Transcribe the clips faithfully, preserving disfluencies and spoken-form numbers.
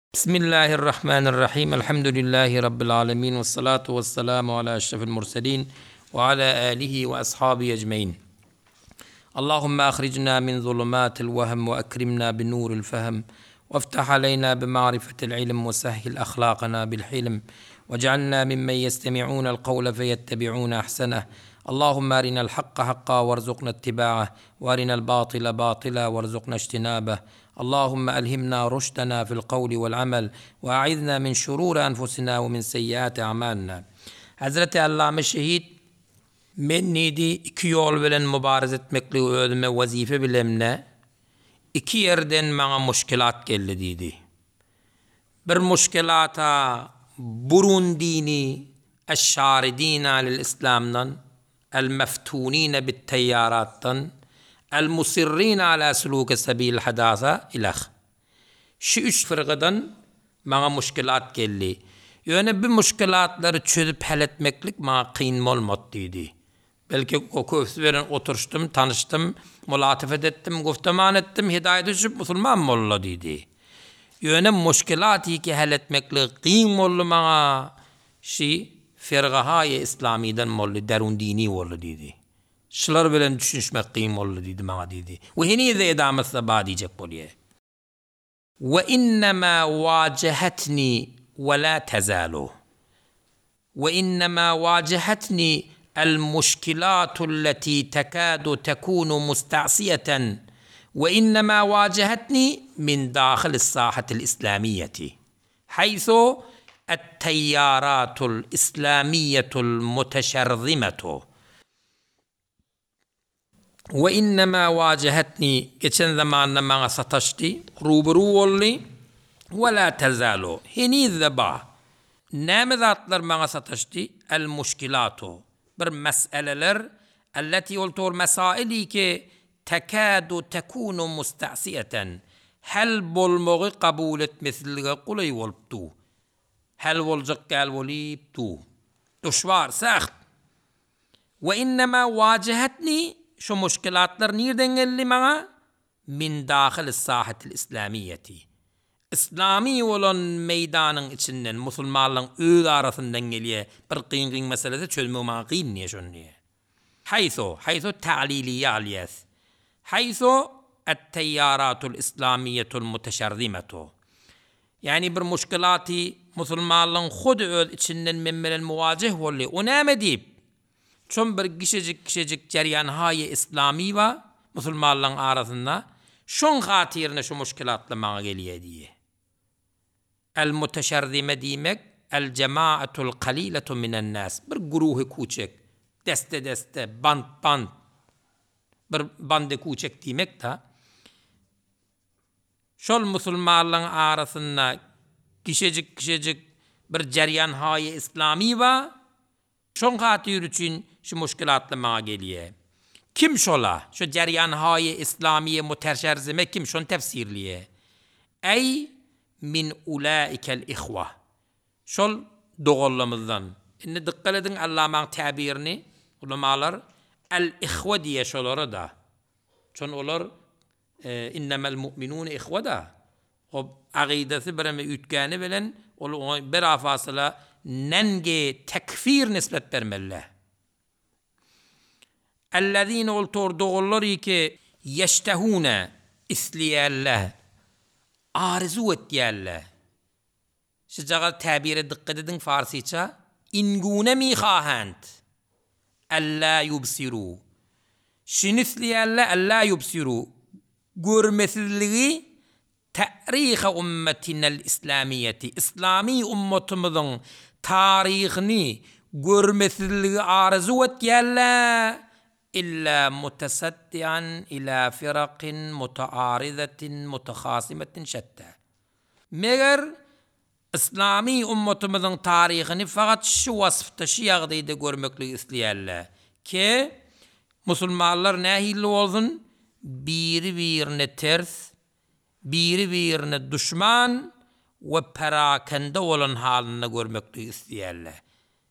Bismillahirrahmanirrahim. Elhamdülillahi Rabbil alemin. Ve salatu ve selamu ala eşrefil murselin. Ve ala alihi ve ashabi ecmain. Allahümme ahricna min zulumatil vehem ve ekrimna bin nuril fehem. وافتح علينا بمعرفة العلم وسهل أخلاقنا بالحلم واجعلنا ممن يستمعون القول فيتبعون أحسنه اللهم أرنا الحق حقا وارزقنا اتباعه وأرنا الباطل باطلا وارزقنا اجتنابه اللهم ألهمنا رشدنا في القول والعمل وأعذنا من شرور أنفسنا ومن سيئات أعمالنا. Hazreti Allame Şehit men nidi iki yol bilen mübarez etmekle özüme vazife bilemne iki yerden bana muşkilat geldi dedi. Bir muşkilata burundini eşşaridine alel İslam'dan el-meftunine bit-teyyarattan el-musirrine ala suluke sebil hadasa ilah. Şu üç fırgıdan bana muşkilat geldi. Yani bu muşkilatları çözüp halletmeklik bana kıyın olmadı dedi. Belki o köfsüveren oturuştum, tanıştım, mulatifet ettim, guftaman ettim, hidayet düşüp Müslüman molla dedi. Yani muşkilatı ki halletmeklik kıyın molla bana şey firgahaya İslami'den molla, derun dini molla dedi. Şılar bilen düşünüşmek kıyım molla dedi bana dedi. Ve hini de edametse bağ diyecek bolye. Ve innema vacehetni ve la tezalu. Ve innema vacehetni المشكلات التي تكاد تكون مستعصية وإنما واجهتني من داخل الساحة الإسلامية حيث التيارات الإسلامية المتشرذمة وإنما واجهتني geçen zamanla bana sataştı ruberu oldu ولا تزال هني ذبا نام ذاتlar bana sataştı المشكلات bir meseleler elleti oltor mesaili ki tekadu tekunu musta'siyeten hel bolmoğu kabul etmesiliğe kolay oluptu. Hel olacak gel oliptu. Düşvar, saht. Ve innema vacihetni şu müşkilatlar nereden geldi bana? Min dahil sahatil İslamiyeti. İslami olan meydanın içinden, Müslümanların öz arasından geliyor bir kıyın kıyın meselesi çözmeme kıyın niye şun niye? Haythu, haythu ta'liliye aliyaz. Haythu et-teyyaratul İslamiyetul muteşerzimetu. Yani bir müşkilatı Müslümanların khud öz içinden memmelen muvacih olli. O ne deyip? Çün bir kişicik kişicik ceryan hayi İslami ve Müslümanların arasında şun hatirine şu müşkilatla bana geliyor diye. El-muteşerrime demek el-cemaatul kaliletu minen nas. Bir gruhu kuçek, deste deste, band band, bir bande kuçek demek de şol Müslümanların arasında kişicik kişicik bir ceryan hayi İslami va şon hatir için şu müşkilatla bana geliyor. Kim şola? Şu ceryan hayi İslamiye muteşerzime kim şon tefsirliye? Ey min ulaikel ihva. Şol doğullamızdan. Şimdi dikkat edin Allah'ın tabirini ulamalar el ihva diye şolara da. Çon olar e, innemel mu'minun ihva da. O aqidesi bireme ütgani bilen bir afasıyla nenge tekfir nispet vermelle. اَلَّذ۪ينَ oltor doğulları ki yeştehûne isliyerler. Arzu etiyerler. Şıcağa tabire dikkat edin Farsiça. İngûne mi khâhend. Ellâ yubsirû. Şinisliyerler ellâ yubsirû. Görmesizliği tarihi ümmetinel İslamiyeti. İslami ümmetimizin tarihini görmesizliği arzu etiyerler. İlla mutesaddian ila firaqin mutaarizatin mutahasimetin şetta. Meğer İslami ümmetimizin tarihini fakat şu vasıfta şu yağdaydı görmekle isteyerler. Ki Müslümanlar nehilli olsun biri birine ters, biri birine düşman ve perakende olan halini görmekle isteyerler.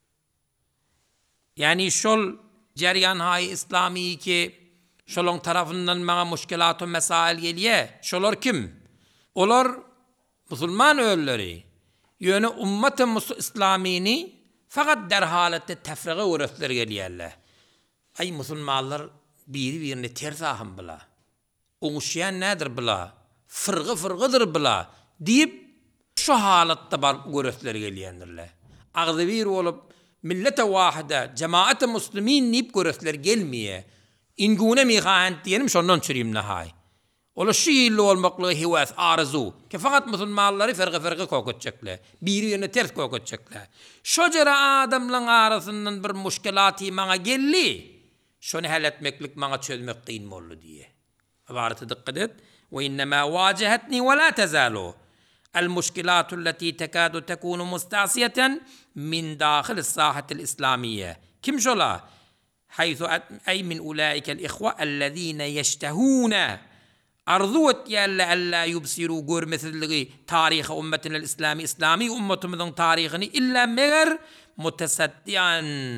Yani şol ceryan hay İslami ki şolun tarafından bana müşkilat-ı mesail geliyor. Şolar kim? Olar Musulman ölleri yöne ummet-i İslamini fakat derhalette tefrige uğratlar geliyerler. Ay Musulmanlar biri birini ters ahım bila. Oğuşayan nedir bila? Fırgı fırgıdır bila. Deyip şu halatta bar uğratlar geliyendirler. Ağzı bir olup millete vahide, cemaat-i muslimin neyip uğratlar gelmeye. İngune mihahent diyelim şondan çürüyüm nahay. Ola şu yıllı olmaklığı hivas, arzu. Ki fakat Müslümanları fırgı fırgı kokutacaklar. Biri yerine ters kokutacaklar. Şocara adamların arasından bir muşkilatı bana gelli. Şunu halletmeklik bana çözmek kıyın mollu diye. Abartı dikkat et. Ve innema vacihetni ve la tezalu. المشكلات التي تكاد تكون مستعصية من داخل الساحة الإسلامية. كم شلا؟ حيث أي من أولئك الإخوة الذين يشتهون أرضوت يالا ألا يبصروا قور مثل تاريخ أمتنا الإسلامي إسلامي أمة من تاريخني إلا مغر متصدعا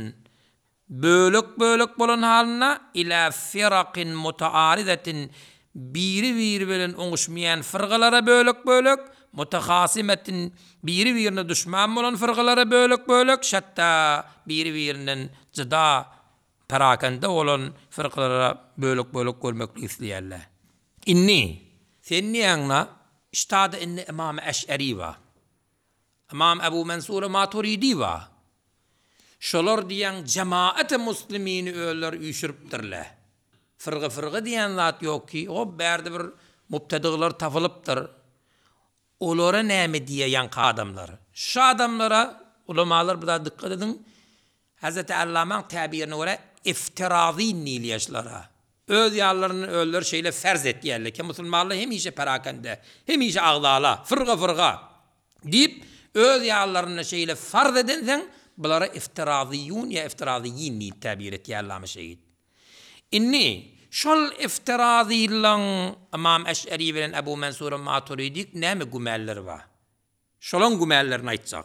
بولك بولك بولن حالنا إلى فرق متعارضة بيري بيري بلن أنغشميان فرغلارا بولك بولك متخاصمة بيري بيرن دشمان بولن فرغلارا بولك بولك شتا بيري بيرن جدا perakende olan fırkalara bölük bölük görmekle isteyenler. İnni, senin yanına iştadı inni İmam-ı Eş'ari var. İmam Ebu Mansur Maturidi var. Şolar diyen cemaat-i muslimini öller üşürüptürler. Fırgı fırgı diyen zat yok ki, o berde bir mubtedıglar tafılıptır. Olara neymi diye yankı adamlar. Şu adamlara, ulamalar burada dikkat edin, Hazreti Allah'ın tabirine göre iftirazi niliyyaşlara. Öz yallarını öller şeyle ferz et yerler ki Müslümanlar hem işe perakende, hem işe ağdala, fırga fırga deyip öz yallarını şeyle farz edensen bunlara iftiraziyun ya iftiraziyin nil tabir et yerler şeyit. İnni şol iftiraziyle İmam Eş'ari ve Ebu Mansur Maturidik ne mi gümeller var? Şolun gümellerini aytsak.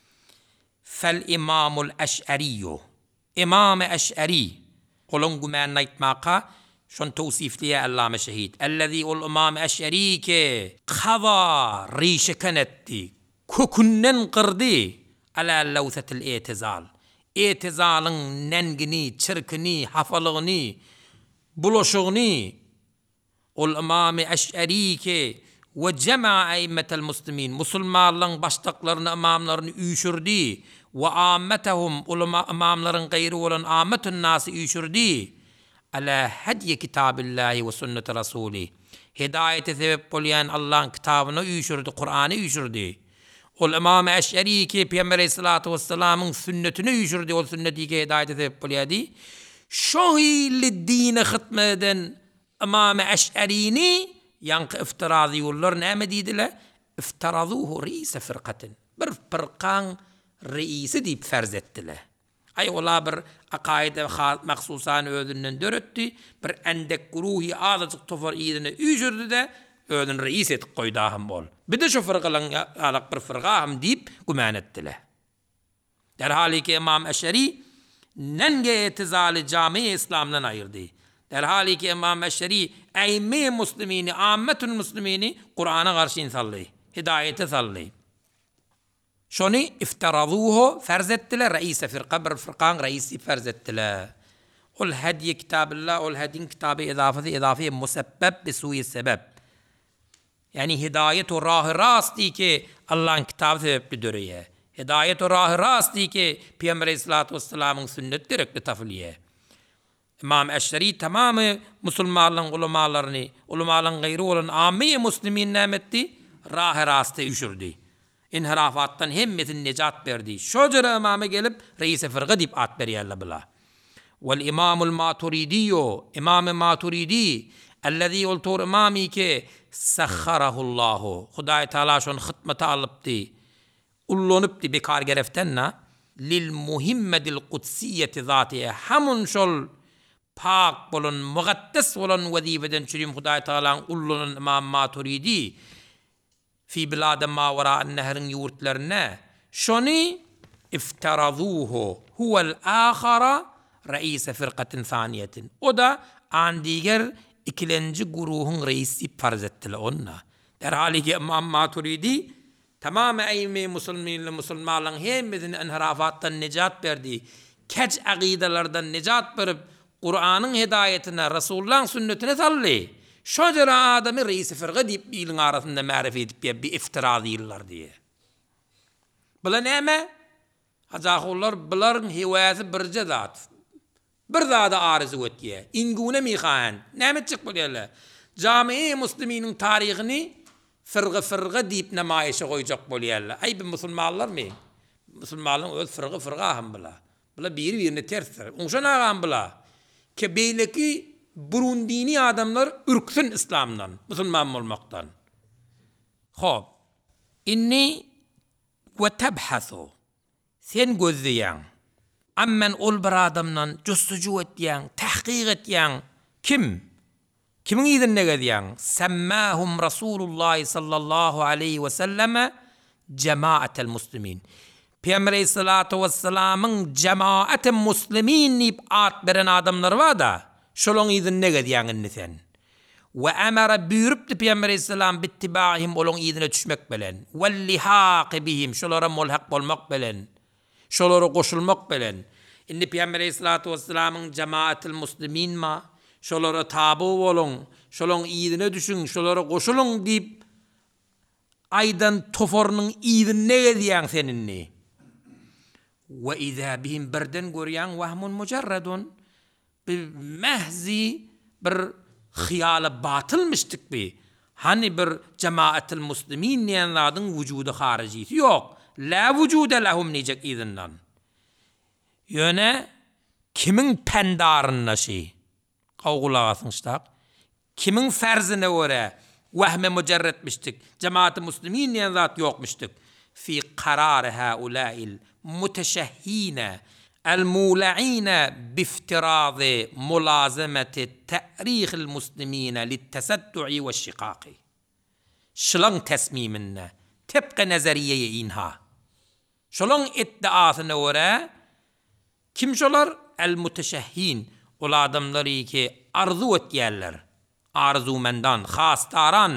Fel imamul eş'ariyyu. İmam-ı Eş'ari. Olun gümen aytmaka şun tevsifliye Allame şehit. Ellezî ol İmam-ı Eş'ari ki kava rişiken etti. Kokunnen kırdı. Ala levsetil itizal. İtizalın nengini, çırkını, hafalığını, bulaşığını. Ol İmam-ı Eş'ari ki ve cema eymmetel muslimin. Musulmanların baştaklarını, imamlarını üşürdü. Ve âmmetehum ulema imamların gayri olan âmmetun nâsı üşürdü. Ala hediye kitabillahi ve sünnet rasuli. Hidayete sebep olayan Allah'ın kitabını üşürdü, Kur'an'ı üşürdü. Ol İmam-ı Eş'ari ki Peygamber Aleyhissalatu vesselam'ın sünnetini üşürdü, o sünneti ki hidayete sebep olayadı. Şohili dine hıtmeden İmam-ı Eş'ari'ni yankı iftirazi yollar ne mediydiler? İftirazuhu reise firkatin. Bir firkan reisi deyip ferz ettiler. Ay ola bir akaide maksusan ödünden dörüttü, bir endek guruhi azıcık tofar iyidine ücürdü de ödün reis etip koydahım ol. Bir de şu fırkalan alak bir fırkahım deyip gümen ettiler. Derhali ki İmam Eş'ari nenge etizali cami-i İslam'dan ayırdı. Derhali ki İmam Eş'ari eymi muslimini, âmmetun muslimini Kur'an'a karşı insallıyı, hidayete sallıyı. Şunu iftirazuhu ferz ettiler, reis-i firqa bir firqan reisi ferz ettiler. Ol hediye kitabillah, ol hedin kitabı idafeti idafiye musebbeb bisuyi sebep. Yani hidayet-u rah-ı rasti ki Allah'ın kitabı sebepli dörüye. Hidayet-u rah-ı rasti ki Peygamber Aleyhissalatu vesselam'ın sünnet direkli tafiliye. İmam Eş'ari tamamı Müslümanların ulemalarını, ulemaların gayri olan âmi-i muslimin nemetti, rah-ı rastı üşürdü. İnhirafattan hemmetin necat verdi. Şocara imamı gelip reis-i fırgı deyip at beriyerle bila. Vel imamul Maturidiyo, İmam-ı Maturidi, ellezî oltur imami ki sahharahullahu. Hudayi Teala şun hıtmete alıptı. Ullanıptı bekar gereftenna. Lil muhimmedil kutsiyeti zatiye. Hamun şol pak bolun, mugaddes olan vazifeden çürüyüm Hudayi Teala'nın ullanın İmam Maturidi. Fi bilad ma vara nehrin yurtlarına şoni iftirazuhu huvel ahara reis firqatin saniyetin. O da an diğer ikinci grubun reisi farz ettiler ona. Derhali ki İmam Maturidi Tamam eyyme musulminle musulmanların hemmesini inhirafattan necat verdi. Keç aqidalardan necat verip Kur'an'ın hidayetine, Resulullah'ın sünnetine salli. Şocara adamı reisi fırgı deyip bilin arasında marif edip bir iftira değiller diye. Bula neyme? Hacahullar buların hivayesi birce zat. Bir zada arzu etkiye. İngune mihaen. Neyme çık buluyla? Cami-i Müslüminin tarihini fırgı fırgı deyip nemayişe koyacak buluyla. Ay bir Müslümanlar mı? Müslümanların öz fırgı fırgı aham bula. Bula bir birine tersler. Onşan ağam bula. Ke beyleki Burundini adamlar ürksün İslam'dan, Müslüman olmaktan. Hop. İnni ve tebhasu. Sen gözleyen. Ammen ol bir adamdan justucu etyen, tahqiq etyen. Kim? Kimin idinne gediyen? Semmahum Rasulullah sallallahu aleyhi ve selleme cemaatel muslimin. Peygamber aleyhissalatu vesselam'ın cemaat-i muslimin deyip at veren adamlar var da şolong idinne gediyen sen. Ve emara buyuruptu Peygamber aleyhissalam bittibahim olong idine düşmek belen. Ve lihaqi bihim şolara mulhaq olmak belen. Şolara koşulmak belen. İnni Peygamber aleyhissalatu vesselam'ın cemaat-i muslimin ma şolara tabu olong, şolong idine düşün, şolara koşulong deyip aydan toforunun idinne gediyen seninni. Ve izâ bihim birden görüyen vahmun mucarradun. Bir mehzi bir hıyala batılmıştık bir. Hani bir cemaat-ül muslimin niyenladın vücudu haricisi yok. La vücude lahum necek izinden. Yöne kimin pendarınna şey? Kavgulagasın işte. Kimin ferzine göre vehme mücerretmiştik. Cemaat-ı muslimin niyenlad yokmuştuk. Fi kararı haulail muteşehhine المولعين بافتراض ملازمة تأريخ المسلمين للتسدع والشقاق. شلون تسميمنا تبقى نظرية إنها شلون ادعاثنا وراء كم شلر المتشهين والادملري كي أرزو اتيالر أرزو مندان خاص تاران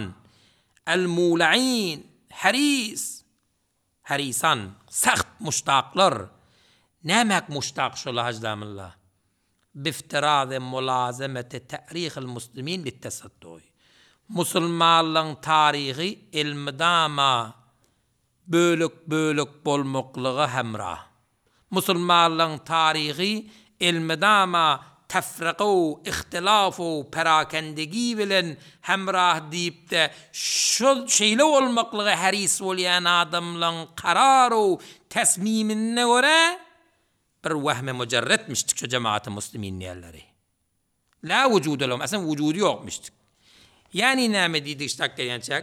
المولعين حريص حريصان سخت مشتاقلر نامك مشتاق شو هجدام الله بافتراض ملازمة تاريخ المسلمين للتصدع. مسلمانların tarihi ilmidama bölük bölük bolmoklığı hemrah. Musulmanların tarihi ilmidama tefriqu, ihtilafu, perakendegi bilen hemrah deyip de şu şeyle olmaklığı haris olayan adamların kararı tesmimine göre bir vehme mücerretmiştik şu cemaat-ı muslimin yerleri. La vücudu lahum. Aslında vücudu yokmuştuk. Yani ne dedik işte hakikaten?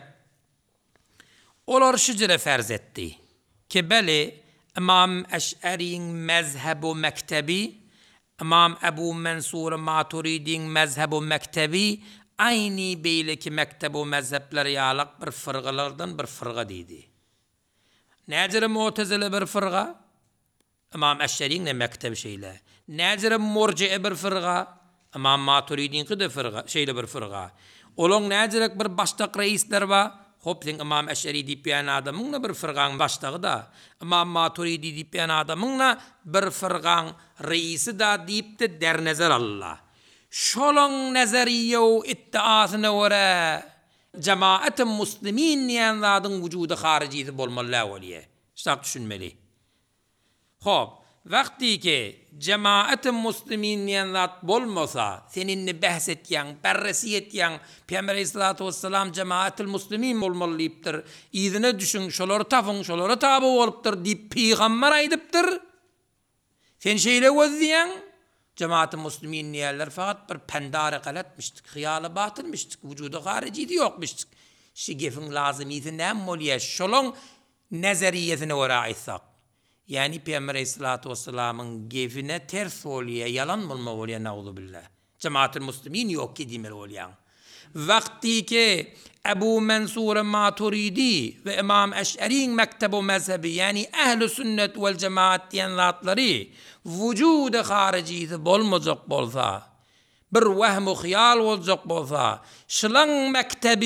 Olar şıcıra ferz etti. Ki beli İmam Eş'ari'nin mezhebu mektebi, İmam Ebu Mansur Maturidi'nin mezhebu mektebi, aynı beyleki mektebu mezhepleri yalak bir fırgalardan bir fırga dedi. Necere Mu'tezile bir fırga? İmam Eş'ari'nin mektebi şeyle. Necere Murci'e bir fırga? İmam Maturidi'nin de fırga, şeyle bir fırga. Olon necere bir baştak reisler var? Hop sen İmam Eş'ari deyip yan adamınla bir fırgan baştağı da, İmam Maturidi deyip yan adamınla bir fırgan reisi da deyip de der nezer Allah. Şolong nezeriye o iddiasına göre cemaat-ı muslimin niyenladın vücudu hariciydi bolmalı oliye. İşte düşünmeli. Hop, vakti ki cemaat-ı muslimin niyenlad bolmasa, seninle bahsetyen, berresi etyen, Peygamber aleyhissalatu vesselam cemaat-ı muslimin bolmalıyıptır. İzine düşün, şoları tafın, şoları tabi oluptır deyip peygamber aydıptır. Sen şeyle gözleyen, cemaat-ı muslimin niyeller fakat bir pendare kaletmiştik, hıyalı batılmıştık, vücudu hariciydi yokmuştuk. Şigefin lazımiydi ne moliye, şolong nezeriyetine uğraysak. Yani Peygamber aleyhissalatu vesselam'ın gefine ters oluyor, yalan bulma oluyor, na'udhu billah. Cemaat-ı muslimin yok ki demeli oluyor. Vakti ki Ebu Mansur Maturidi ve İmam Eş'ari'nin mektebu mezhebi, yani ehl-i sünnet vel cemaat diyen zatları vücudu hariciydi bolmayacak bolsa, bir vehmu khiyal olacak bolsa, şılan mektebi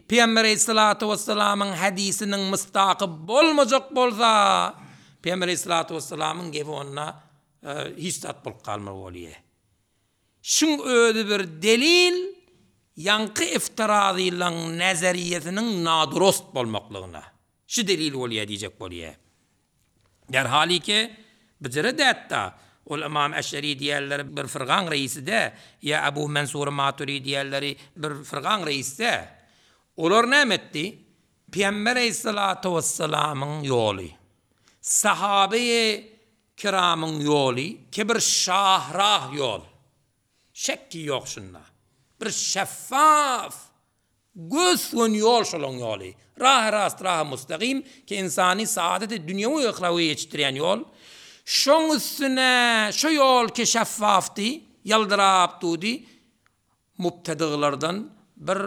Peygamber Aleyhissalatu vesselam'ın hadisinin mustaqib bolmajak bolsa, Peygamber Aleyhissalatu vesselam'ın gepi onna e, hiç tat bolup kalma bolýar. Şun öýde bir delil yankı iftirazylaryň nazariyetiniň nadurost bolmaklygyna. Şu delil bolýar diýjek bolýar. Derhaliki bijire dätda ol Imam Eş'ari diýerleri bir firgan reisi de ya Abu Mansur Maturidi diýerleri bir firgan reisi de olar nämetdi? Peygamber Aleyhissalatu vesselam'ın ýoly, sahabe-i kiramyň ýoly, ki bir şahrah ýol. Şekki ýok şunda. Bir şeffaf, gösün ýol şolaň ýoly. Rah rast rah mustaqim ki insani saadeti dünýäwi we ahiraty ýetişdirýän ýol. Şoň üstüne şu ýol ki şeffafdy, ýaldyrap durdy, mubtadilardan bir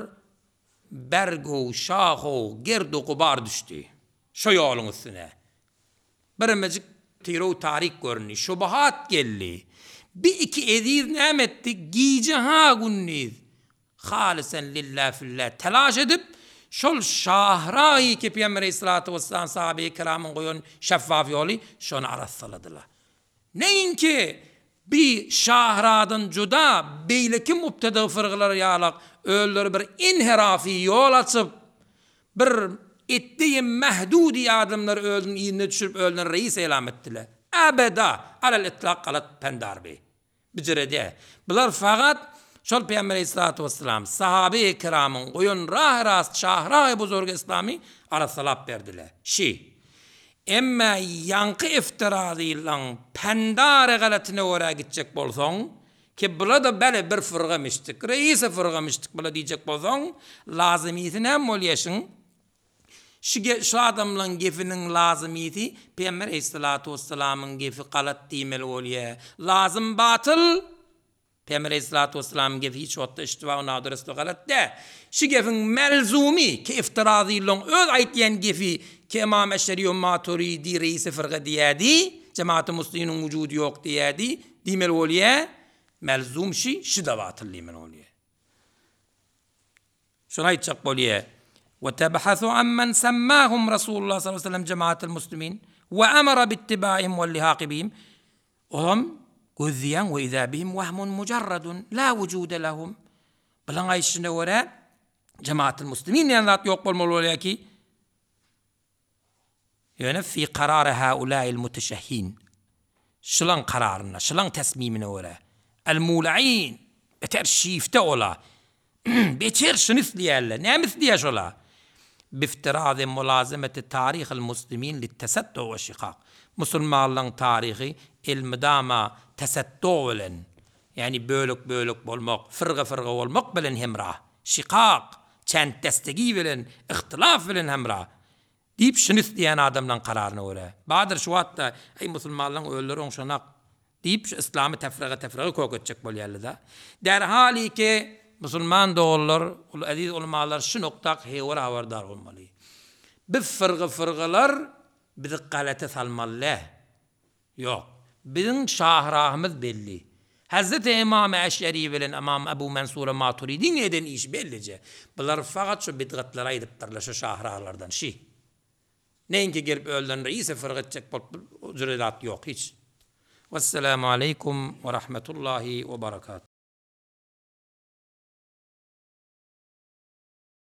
bergo, şaho, gerdo gubar düşdi. Şu ýoluň üstüne. Birmejik tiro tarik görni, şubahat geldi. Bir iki edir nämetdi, giýje ha günniz. Halisen lillah fillah telaş edip şol şahraýy ki Peygamber Aleyhissalatu vesselam sahabe-i kiramyň goýan şeffaf ýoly şonu arassaladylar. Neyinki bir şahradan juda beýleki mubtada fırgılar ýalak öýleri bir inhirafi ýol açyp bir etdiýi mehdudi adamlar öldün ýerine düşürip öldün reis elam etdiler. Abada alal itlaq qalat pendarbi. Bijirede. Bular faqat şol Peygamber Aleyhissalatu vesselam sahabe-i kiramyň goýan rah rast şahra-y buzurg islami arasalap berdiler. Şi. Emma yankı iftirazylaryň pendare galatyna ora gitjek bolsaň ki bula da bele bir fırgamıştık, reisi fırgamıştık bula diýjek bolsaň lazymyty näme bolýaşyň? Şu, şu adamların gefinin lazımiyeti Peygamber Aleyhissalatu vesselam'ın gefi qalat diýmeli bolýar. Lazım batıl Peygamber Aleyhissalatu vesselam'ın gefi hiç wagtda iştiba we nadyrysly galat de. Şu gefin melzumi ki iftirazylaryň öz aýtýan gefi ki Imam Eş'ari we Maturidi reisi fırga diýädi, cemaat-ı musliminiň wujudy ýok diýädi, diýmeli bolýar. Melzum şi, şu da batıl diýmeli bolýar. Şunu aýtjak bolýar. وتبحثوا عمن سماهم رسول الله صلى الله عليه وسلم جماعة المسلمين وأمر باتباعهم واللحاق بهم وهم قذيا وإذا بهم وهم مجرد لا وجود لهم بلان عايشنا وراء جماعة المسلمين يعني لا يقبل مولولاكي يعني في قرار هؤلاء المتشهين شلون قرارنا شلون تسميمنا وراء المولعين بترشيف تولى بيتشير شنثلي هلا نامثلي شلا بافتراض ملازمة تاريخ المسلمين للتستع والشقاق مسلمان تاريخي المدامة تستع يعني بölük bölük bolmak fırga fırga olmak bilen hemra şikak çentestegi bilen ihtilaf bilen hemra deyip şunu diyen adamdan kararına öyle. Bahadır şu hatta ey musulmanların öldürü onşanak deyip şu İslam'ı tefraga tefraga koketecek bolýarly da. Derhali ki Müslüman doğullar, aziz ulemalar şu noktak hewara havardar olmalı. Bir fırgı fırgılar bizi galata salmalı. Yok. Bizim şahrahımız belli. Hazreti İmam Eş'ari bilen İmam Ebu Mansur Maturidi neden iş bellice. Bunlar fakat şu bidgatlara aydıptırlar şu şahrahlardan. Şi. Neyinki gelip öldün reisi fırgı edecek zürrelat yok hiç. Vesselamu aleykum ve rahmetullahi ve berekatuhu.